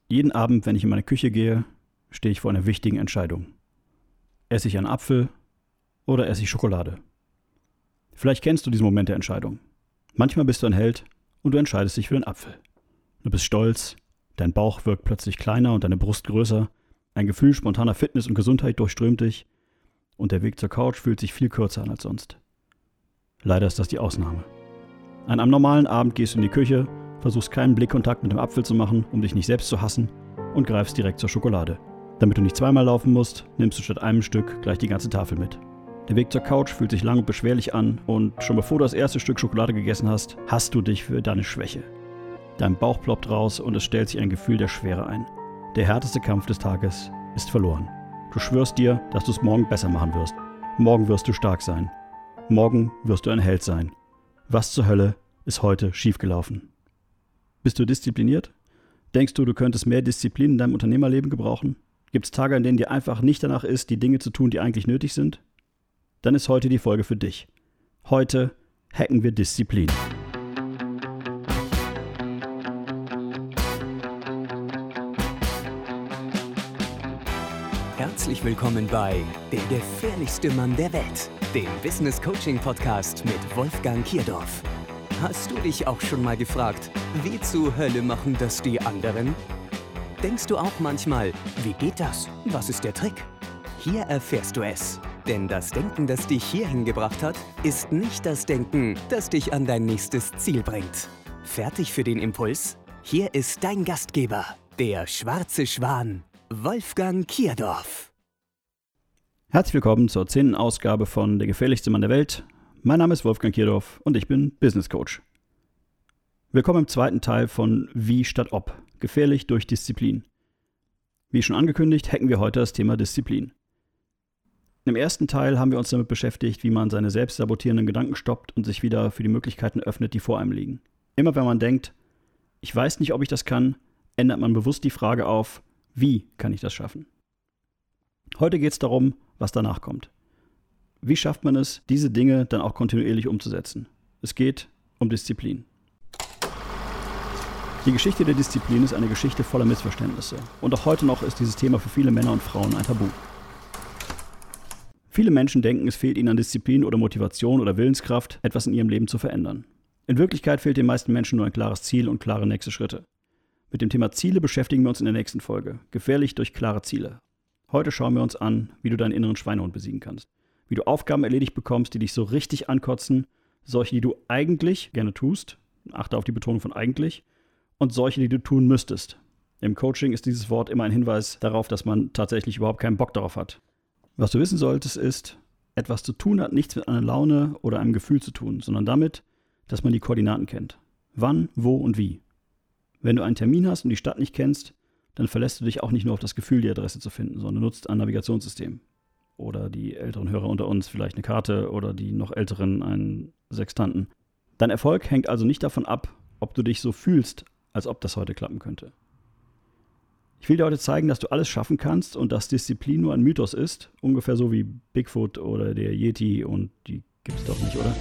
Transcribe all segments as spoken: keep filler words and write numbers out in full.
Jeden Abend, wenn ich in meine Küche gehe, stehe ich vor einer wichtigen Entscheidung. Esse ich einen Apfel oder esse ich Schokolade? Vielleicht kennst du diesen Moment der Entscheidung. Manchmal bist du ein Held und du entscheidest dich für den Apfel. Du bist stolz, dein Bauch wirkt plötzlich kleiner und deine Brust größer, ein Gefühl spontaner Fitness und Gesundheit durchströmt dich und der Weg zur Couch fühlt sich viel kürzer an als sonst. Leider ist das die Ausnahme. An einem normalen Abend gehst du in die Küche, versuchst keinen Blickkontakt mit dem Apfel zu machen, um dich nicht selbst zu hassen und greifst direkt zur Schokolade. Damit du nicht zweimal laufen musst, nimmst du statt einem Stück gleich die ganze Tafel mit. Der Weg zur Couch fühlt sich lang und beschwerlich an und schon bevor du das erste Stück Schokolade gegessen hast, hasst du dich für deine Schwäche. Dein Bauch ploppt raus und es stellt sich ein Gefühl der Schwere ein. Der härteste Kampf des Tages ist verloren. Du schwörst dir, dass du es morgen besser machen wirst. Morgen wirst du stark sein. Morgen wirst du ein Held sein. Was zur Hölle ist heute schiefgelaufen? Bist du diszipliniert? Denkst du, du könntest mehr Disziplin in deinem Unternehmerleben gebrauchen? Gibt es Tage, an denen dir einfach nicht danach ist, die Dinge zu tun, die eigentlich nötig sind? Dann ist heute die Folge für dich. Heute hacken wir Disziplin. Herzlich willkommen bei Der gefährlichste Mann der Welt, dem Business Coaching Podcast mit Wolfgang Kierdorf. Hast du dich auch schon mal gefragt, wie zur Hölle machen das die anderen? Denkst du auch manchmal, wie geht das? Was ist der Trick? Hier erfährst du es. Denn das Denken, das dich hierhin gebracht hat, ist nicht das Denken, das dich an dein nächstes Ziel bringt. Fertig für den Impuls? Hier ist dein Gastgeber, der schwarze Schwan, Wolfgang Kierdorf. Herzlich willkommen zur zehnten Ausgabe von Der gefährlichste Mann der Welt. Mein Name ist Wolfgang Kierdorf und ich bin Business Coach. Willkommen im zweiten Teil von Wie statt Ob. Gefährlich durch Disziplin. Wie schon angekündigt, hacken wir heute das Thema Disziplin. Im ersten Teil haben wir uns damit beschäftigt, wie man seine selbst sabotierenden Gedanken stoppt und sich wieder für die Möglichkeiten öffnet, die vor einem liegen. Immer wenn man denkt, ich weiß nicht, ob ich das kann, ändert man bewusst die Frage auf, wie kann ich das schaffen? Heute geht es darum, was danach kommt. Wie schafft man es, diese Dinge dann auch kontinuierlich umzusetzen? Es geht um Disziplin. Die Geschichte der Disziplin ist eine Geschichte voller Missverständnisse. Und auch heute noch ist dieses Thema für viele Männer und Frauen ein Tabu. Viele Menschen denken, es fehlt ihnen an Disziplin oder Motivation oder Willenskraft, etwas in ihrem Leben zu verändern. In Wirklichkeit fehlt den meisten Menschen nur ein klares Ziel und klare nächste Schritte. Mit dem Thema Ziele beschäftigen wir uns in der nächsten Folge. Gefährlich durch klare Ziele. Heute schauen wir uns an, wie du deinen inneren Schweinehund besiegen kannst. Wie du Aufgaben erledigt bekommst, die dich so richtig ankotzen, solche, die du eigentlich gerne tust, achte auf die Betonung von eigentlich, und solche, die du tun müsstest. Im Coaching ist dieses Wort immer ein Hinweis darauf, dass man tatsächlich überhaupt keinen Bock darauf hat. Was du wissen solltest ist, etwas zu tun hat nichts mit einer Laune oder einem Gefühl zu tun, sondern damit, dass man die Koordinaten kennt. Wann, wo und wie. Wenn du einen Termin hast und die Stadt nicht kennst, dann verlässt du dich auch nicht nur auf das Gefühl, die Adresse zu finden, sondern nutzt ein Navigationssystem. Oder die älteren Hörer unter uns vielleicht eine Karte oder die noch älteren einen Sextanten. Dein Erfolg hängt also nicht davon ab, ob du dich so fühlst, als ob das heute klappen könnte. Ich will dir heute zeigen, dass du alles schaffen kannst und dass Disziplin nur ein Mythos ist, ungefähr so wie Bigfoot oder der Yeti und die gibt es doch nicht, oder?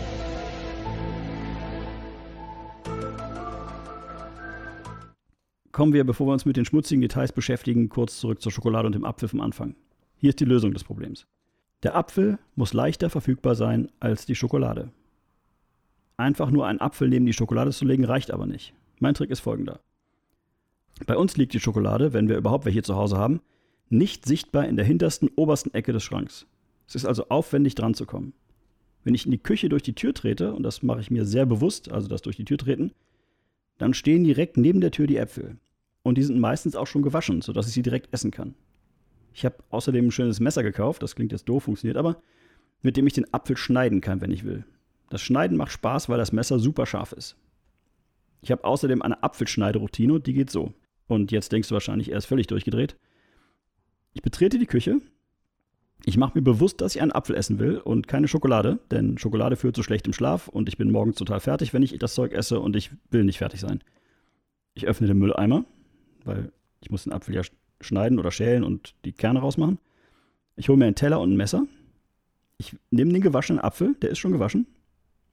Kommen wir, bevor wir uns mit den schmutzigen Details beschäftigen, kurz zurück zur Schokolade und dem Apfel vom Anfang. Hier ist die Lösung des Problems. Der Apfel muss leichter verfügbar sein als die Schokolade. Einfach nur einen Apfel neben die Schokolade zu legen, reicht aber nicht. Mein Trick ist folgender. Bei uns liegt die Schokolade, wenn wir überhaupt welche zu Hause haben, nicht sichtbar in der hintersten, obersten Ecke des Schranks. Es ist also aufwendig dran zu kommen. Wenn ich in die Küche durch die Tür trete, und das mache ich mir sehr bewusst, also das durch die Tür treten, dann stehen direkt neben der Tür die Äpfel. Und die sind meistens auch schon gewaschen, sodass ich sie direkt essen kann. Ich habe außerdem ein schönes Messer gekauft, das klingt jetzt doof, funktioniert aber, mit dem ich den Apfel schneiden kann, wenn ich will. Das Schneiden macht Spaß, weil das Messer super scharf ist. Ich habe außerdem eine Apfelschneideroutine und die geht so. Und jetzt denkst du wahrscheinlich, er ist völlig durchgedreht. Ich betrete die Küche. Ich mache mir bewusst, dass ich einen Apfel essen will und keine Schokolade, denn Schokolade führt zu schlechtem Schlaf und ich bin morgens total fertig, wenn ich das Zeug esse und ich will nicht fertig sein. Ich öffne den Mülleimer, weil ich muss den Apfel ja schneiden oder schälen und die Kerne rausmachen. Ich hole mir einen Teller und ein Messer. Ich nehme den gewaschenen Apfel, der ist schon gewaschen,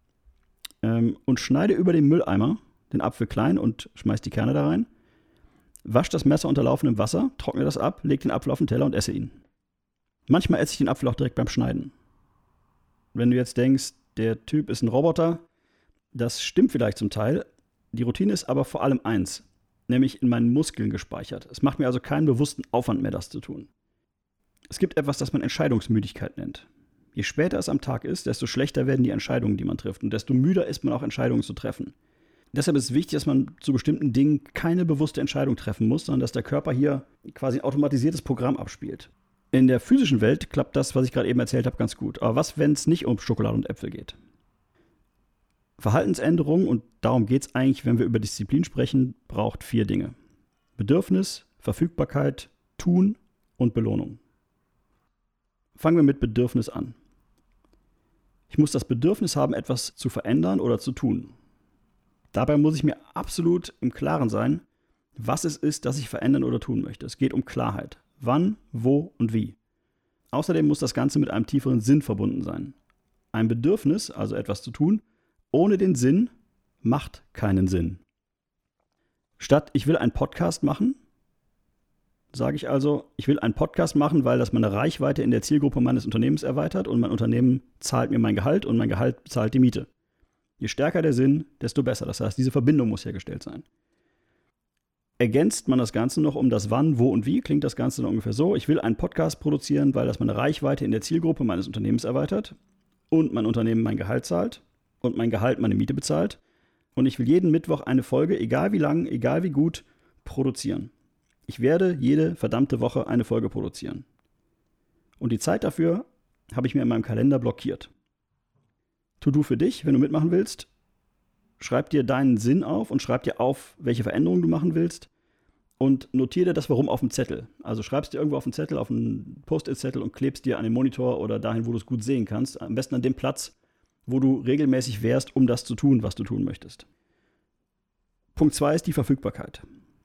ähm, und schneide über den Mülleimer den Apfel klein und schmeiße die Kerne da rein. Wasch das Messer unter laufendem Wasser, trockne das ab, leg den Apfel auf den Teller und esse ihn. Manchmal esse ich den Apfel auch direkt beim Schneiden. Wenn du jetzt denkst, der Typ ist ein Roboter, das stimmt vielleicht zum Teil. Die Routine ist aber vor allem eins, nämlich in meinen Muskeln gespeichert. Es macht mir also keinen bewussten Aufwand mehr, das zu tun. Es gibt etwas, das man Entscheidungsmüdigkeit nennt. Je später es am Tag ist, desto schlechter werden die Entscheidungen, die man trifft. Und desto müder ist man auch, Entscheidungen zu treffen. Deshalb ist es wichtig, dass man zu bestimmten Dingen keine bewusste Entscheidung treffen muss, sondern dass der Körper hier quasi ein automatisiertes Programm abspielt. In der physischen Welt klappt das, was ich gerade eben erzählt habe, ganz gut. Aber was, wenn es nicht um Schokolade und Äpfel geht? Verhaltensänderung, und darum geht es eigentlich, wenn wir über Disziplin sprechen, braucht vier Dinge. Bedürfnis, Verfügbarkeit, Tun und Belohnung. Fangen wir mit Bedürfnis an. Ich muss das Bedürfnis haben, etwas zu verändern oder zu tun. Dabei muss ich mir absolut im Klaren sein, was es ist, das ich verändern oder tun möchte. Es geht um Klarheit. Wann, wo und wie. Außerdem muss das Ganze mit einem tieferen Sinn verbunden sein. Ein Bedürfnis, also etwas zu tun, ohne den Sinn, macht keinen Sinn. Statt ich will einen Podcast machen, sage ich also, ich will einen Podcast machen, weil das meine Reichweite in der Zielgruppe meines Unternehmens erweitert und mein Unternehmen zahlt mir mein Gehalt und mein Gehalt zahlt die Miete. Je stärker der Sinn, desto besser. Das heißt, diese Verbindung muss hergestellt sein. Ergänzt man das Ganze noch um das Wann, Wo und Wie, klingt das Ganze dann ungefähr so. Ich will einen Podcast produzieren, weil das meine Reichweite in der Zielgruppe meines Unternehmens erweitert und mein Unternehmen mein Gehalt zahlt und mein Gehalt meine Miete bezahlt. Und ich will jeden Mittwoch eine Folge, egal wie lang, egal wie gut, produzieren. Ich werde jede verdammte Woche eine Folge produzieren. Und die Zeit dafür habe ich mir in meinem Kalender blockiert. To-Do für dich, wenn du mitmachen willst, schreib dir deinen Sinn auf und schreib dir auf, welche Veränderungen du machen willst und notiere dir das Warum auf dem Zettel. Also schreibst dir irgendwo auf den Zettel, auf einen Post-it-Zettel und klebst dir an den Monitor oder dahin, wo du es gut sehen kannst. Am besten an dem Platz, wo du regelmäßig wärst, um das zu tun, was du tun möchtest. Punkt zwei ist die Verfügbarkeit.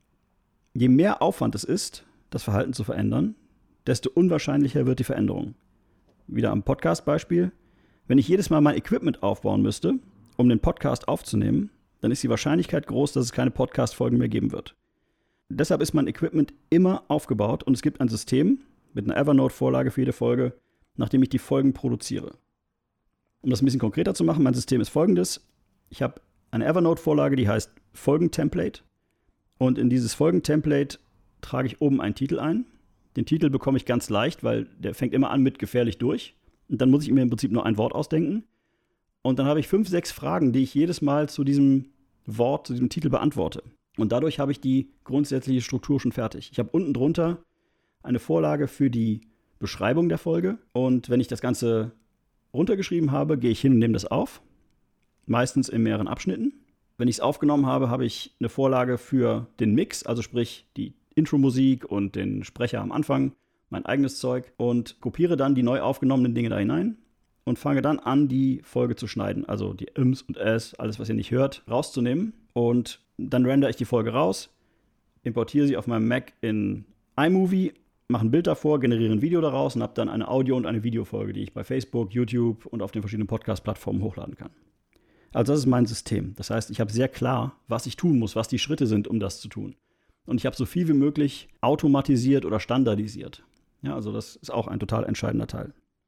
Je mehr Aufwand es ist, das Verhalten zu verändern, desto unwahrscheinlicher wird die Veränderung. Wieder am Podcast-Beispiel. Wenn ich jedes Mal mein Equipment aufbauen müsste, um den Podcast aufzunehmen, dann ist die Wahrscheinlichkeit groß, dass es keine Podcast-Folgen mehr geben wird. Deshalb ist mein Equipment immer aufgebaut und es gibt ein System mit einer Evernote-Vorlage für jede Folge, nachdem ich die Folgen produziere. Um das ein bisschen konkreter zu machen, mein System ist folgendes. Ich habe eine Evernote-Vorlage, die heißt Folgen-Template. Und in dieses Folgen-Template trage ich oben einen Titel ein. Den Titel bekomme ich ganz leicht, weil der fängt immer an mit gefährlich durch. Und dann muss ich mir im Prinzip nur ein Wort ausdenken. Und dann habe ich fünf, sechs Fragen, die ich jedes Mal zu diesem Wort, zu diesem Titel beantworte. Und dadurch habe ich die grundsätzliche Struktur schon fertig. Ich habe unten drunter eine Vorlage für die Beschreibung der Folge. Und wenn ich das Ganze runtergeschrieben habe, gehe ich hin und nehme das auf. Meistens in mehreren Abschnitten. Wenn ich es aufgenommen habe, habe ich eine Vorlage für den Mix, also sprich die Intro-Musik und den Sprecher am Anfang, mein eigenes Zeug, und kopiere dann die neu aufgenommenen Dinge da hinein und fange dann an, die Folge zu schneiden. Also die Ims und Es, alles, was ihr nicht hört, rauszunehmen. Und dann rendere ich die Folge raus, importiere sie auf meinem Mac in iMovie, mache ein Bild davor, generiere ein Video daraus und habe dann eine Audio- und eine Videofolge, die ich bei Facebook, YouTube und auf den verschiedenen Podcast-Plattformen hochladen kann. Also das ist mein System. Das heißt, ich habe sehr klar, was ich tun muss, was die Schritte sind, um das zu tun. Und ich habe so viel wie möglich automatisiert oder standardisiert. Ja, also das ist auch ein total entscheidender Teil.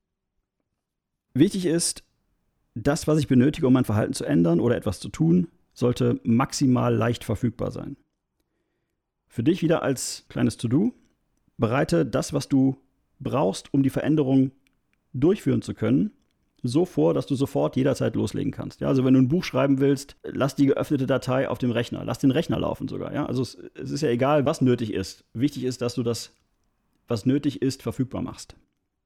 Wichtig ist, das, was ich benötige, um mein Verhalten zu ändern oder etwas zu tun, sollte maximal leicht verfügbar sein. Für dich wieder als kleines To-Do, bereite das, was du brauchst, um die Veränderung durchführen zu können, so vor, dass du sofort jederzeit loslegen kannst. Ja, also wenn du ein Buch schreiben willst, lass die geöffnete Datei auf dem Rechner. Lass den Rechner laufen sogar. Ja? Also es, es ist ja egal, was nötig ist. Wichtig ist, dass du das, was nötig ist, verfügbar machst.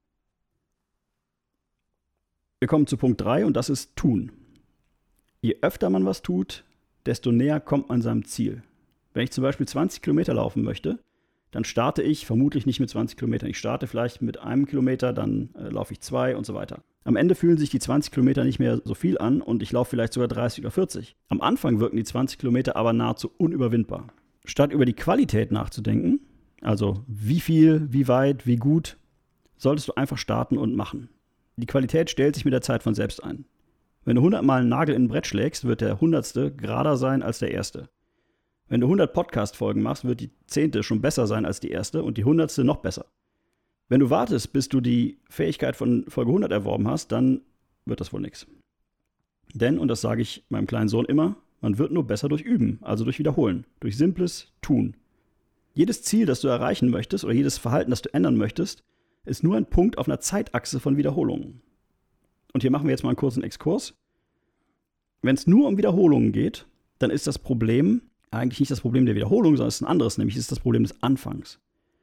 Wir kommen zu Punkt drei und das ist Tun. Je öfter man was tut, desto näher kommt man seinem Ziel. Wenn ich zum Beispiel zwanzig Kilometer laufen möchte, dann starte ich vermutlich nicht mit zwanzig Kilometern. Ich starte vielleicht mit einem Kilometer, dann äh, laufe ich zwei und so weiter. Am Ende fühlen sich die zwanzig Kilometer nicht mehr so viel an und ich laufe vielleicht sogar dreißig oder vierzig. Am Anfang wirken die zwanzig Kilometer aber nahezu unüberwindbar. Statt über die Qualität nachzudenken, also wie viel, wie weit, wie gut, solltest du einfach starten und machen. Die Qualität stellt sich mit der Zeit von selbst ein. Wenn du hundertmal einen Nagel in ein Brett schlägst, wird der hundertste gerader sein als der erste. Wenn du hundert Podcast-Folgen machst, wird die zehnte schon besser sein als die erste und die hundertste noch besser. Wenn du wartest, bis du die Fähigkeit von Folge hundert erworben hast, dann wird das wohl nichts. Denn, und das sage ich meinem kleinen Sohn immer, man wird nur besser durch Üben, also durch Wiederholen, durch simples Tun. Jedes Ziel, das du erreichen möchtest oder jedes Verhalten, das du ändern möchtest, ist nur ein Punkt auf einer Zeitachse von Wiederholungen. Und hier machen wir jetzt mal einen kurzen Exkurs. Wenn es nur um Wiederholungen geht, dann ist das Problem eigentlich nicht das Problem der Wiederholung, sondern es ist ein anderes, nämlich es ist das Problem des Anfangs.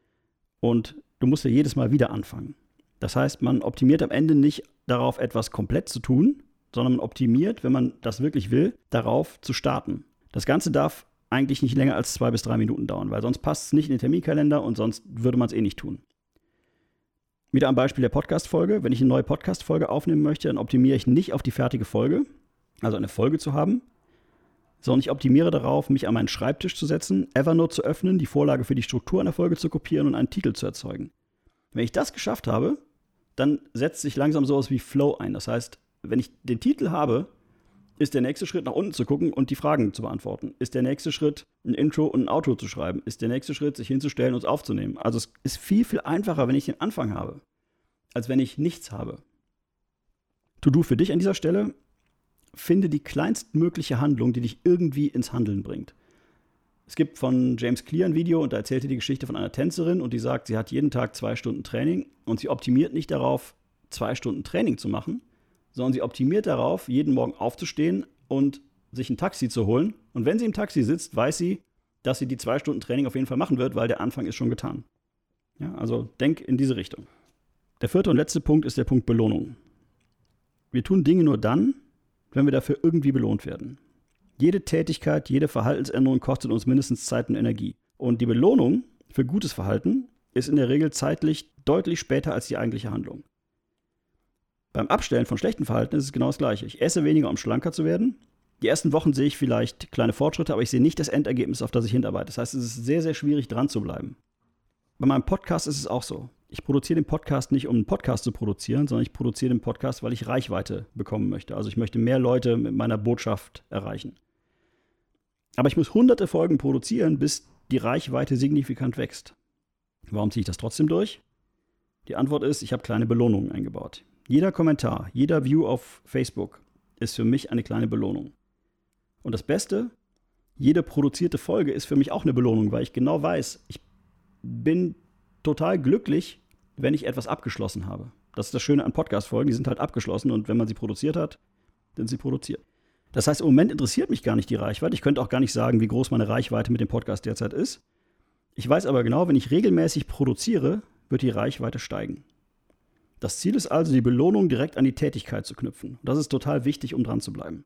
Und du musst ja jedes Mal wieder anfangen. Das heißt, man optimiert am Ende nicht darauf, etwas komplett zu tun, sondern man optimiert, wenn man das wirklich will, darauf zu starten. Das Ganze darf eigentlich nicht länger als zwei bis drei Minuten dauern, weil sonst passt es nicht in den Terminkalender und sonst würde man es eh nicht tun. Wieder am Beispiel der Podcast-Folge. Wenn ich eine neue Podcast-Folge aufnehmen möchte, dann optimiere ich nicht auf die fertige Folge, also eine Folge zu haben, sondern ich optimiere darauf, mich an meinen Schreibtisch zu setzen, Evernote zu öffnen, die Vorlage für die Struktur einer Folge zu kopieren und einen Titel zu erzeugen. Wenn ich das geschafft habe, dann setzt sich langsam sowas wie Flow ein. Das heißt, wenn ich den Titel habe, ist der nächste Schritt nach unten zu gucken und die Fragen zu beantworten. Ist der nächste Schritt, ein Intro und ein Outro zu schreiben. Ist der nächste Schritt, sich hinzustellen und es aufzunehmen. Also es ist viel, viel einfacher, wenn ich den Anfang habe, als wenn ich nichts habe. To-do für dich an dieser Stelle: Finde die kleinstmögliche Handlung, die dich irgendwie ins Handeln bringt. Es gibt von James Clear ein Video und da erzählt er die Geschichte von einer Tänzerin und die sagt, sie hat jeden Tag zwei Stunden Training und sie optimiert nicht darauf, zwei Stunden Training zu machen, sondern sie optimiert darauf, jeden Morgen aufzustehen und sich ein Taxi zu holen. Und wenn sie im Taxi sitzt, weiß sie, dass sie die zwei Stunden Training auf jeden Fall machen wird, weil der Anfang ist schon getan. Ja, also denk in diese Richtung. Der vierte und letzte Punkt ist der Punkt Belohnung. Wir tun Dinge nur dann, wenn wir dafür irgendwie belohnt werden. Jede Tätigkeit, jede Verhaltensänderung kostet uns mindestens Zeit und Energie. Und die Belohnung für gutes Verhalten ist in der Regel zeitlich deutlich später als die eigentliche Handlung. Beim Abstellen von schlechten Verhalten ist es genau das Gleiche. Ich esse weniger, um schlanker zu werden. Die ersten Wochen sehe ich vielleicht kleine Fortschritte, aber ich sehe nicht das Endergebnis, auf das ich hinarbeite. Das heißt, es ist sehr, sehr schwierig, dran zu bleiben. Bei meinem Podcast ist es auch so. Ich produziere den Podcast nicht, um einen Podcast zu produzieren, sondern ich produziere den Podcast, weil ich Reichweite bekommen möchte. Also ich möchte mehr Leute mit meiner Botschaft erreichen. Aber ich muss hunderte Folgen produzieren, bis die Reichweite signifikant wächst. Warum ziehe ich das trotzdem durch? Die Antwort ist, ich habe kleine Belohnungen eingebaut. Jeder Kommentar, jeder View auf Facebook ist für mich eine kleine Belohnung. Und das Beste, jede produzierte Folge ist für mich auch eine Belohnung, weil ich genau weiß, ich bin total glücklich, wenn ich etwas abgeschlossen habe. Das ist das Schöne an Podcast-Folgen, die sind halt abgeschlossen und wenn man sie produziert hat, dann sind sie produziert. Das heißt, im Moment interessiert mich gar nicht die Reichweite. Ich könnte auch gar nicht sagen, wie groß meine Reichweite mit dem Podcast derzeit ist. Ich weiß aber genau, wenn ich regelmäßig produziere, wird die Reichweite steigen. Das Ziel ist also, die Belohnung direkt an die Tätigkeit zu knüpfen. Das ist total wichtig, um dran zu bleiben.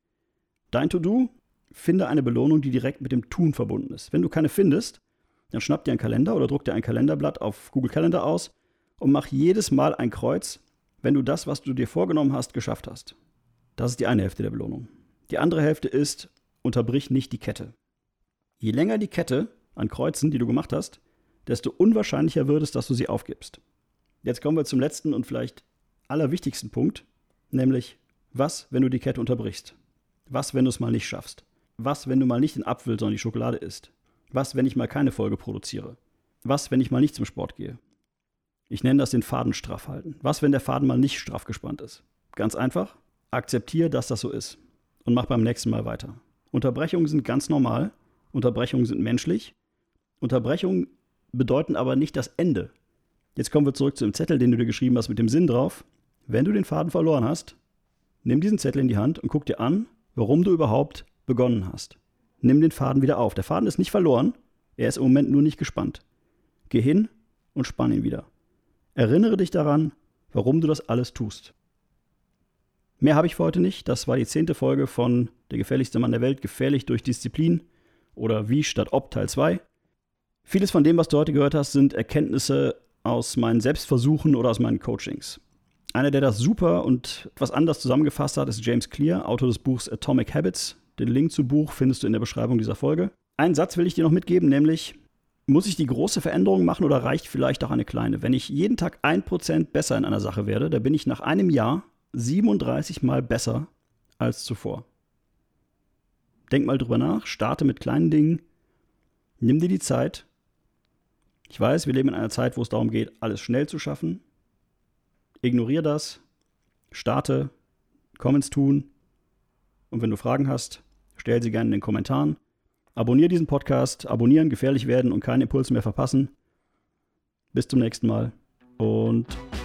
Dein To-Do: Finde eine Belohnung, die direkt mit dem Tun verbunden ist. Wenn du keine findest, dann schnapp dir einen Kalender oder druck dir ein Kalenderblatt auf Google Calendar aus und mach jedes Mal ein Kreuz, wenn du das, was du dir vorgenommen hast, geschafft hast. Das ist die eine Hälfte der Belohnung. Die andere Hälfte ist, unterbrich nicht die Kette. Je länger die Kette an Kreuzen, die du gemacht hast, desto unwahrscheinlicher wird es, dass du sie aufgibst. Jetzt kommen wir zum letzten und vielleicht allerwichtigsten Punkt, nämlich, was, wenn du die Kette unterbrichst? Was, wenn du es mal nicht schaffst? Was, wenn du mal nicht den Apfel, sondern die Schokolade isst? Was, wenn ich mal keine Folge produziere? Was, wenn ich mal nicht zum Sport gehe? Ich nenne das den Faden straff halten. Was, wenn der Faden mal nicht straff gespannt ist? Ganz einfach, akzeptiere, dass das so ist und mach beim nächsten Mal weiter. Unterbrechungen sind ganz normal, Unterbrechungen sind menschlich. Unterbrechungen bedeuten aber nicht das Ende. Jetzt kommen wir zurück zu dem Zettel, den du dir geschrieben hast mit dem Sinn drauf. Wenn du den Faden verloren hast, nimm diesen Zettel in die Hand und guck dir an, warum du überhaupt begonnen hast. Nimm den Faden wieder auf. Der Faden ist nicht verloren, er ist im Moment nur nicht gespannt. Geh hin und spann ihn wieder. Erinnere dich daran, warum du das alles tust. Mehr habe ich für heute nicht. Das war die zehnte Folge von Der gefährlichste Mann der Welt, gefährlich durch Disziplin oder Wie statt Ob Teil zwei. Vieles von dem, was du heute gehört hast, sind Erkenntnisse aus meinen Selbstversuchen oder aus meinen Coachings. Einer, der das super und etwas anders zusammengefasst hat, ist James Clear, Autor des Buchs Atomic Habits. Den Link zum Buch findest du in der Beschreibung dieser Folge. Einen Satz will ich dir noch mitgeben, nämlich: Muss ich die große Veränderung machen oder reicht vielleicht auch eine kleine? Wenn ich jeden Tag ein Prozent besser in einer Sache werde, dann bin ich nach einem Jahr siebenunddreißig Mal besser als zuvor. Denk mal drüber nach, starte mit kleinen Dingen, Nimm dir die Zeit. Ich weiß, wir leben in einer Zeit, wo es darum geht, alles schnell zu schaffen. Ignoriere das. Starte. Komm ins Tun. Und wenn du Fragen hast, stell sie gerne in den Kommentaren. Abonniere diesen Podcast. Abonnieren, gefährlich werden und keinen Impuls mehr verpassen. Bis zum nächsten Mal und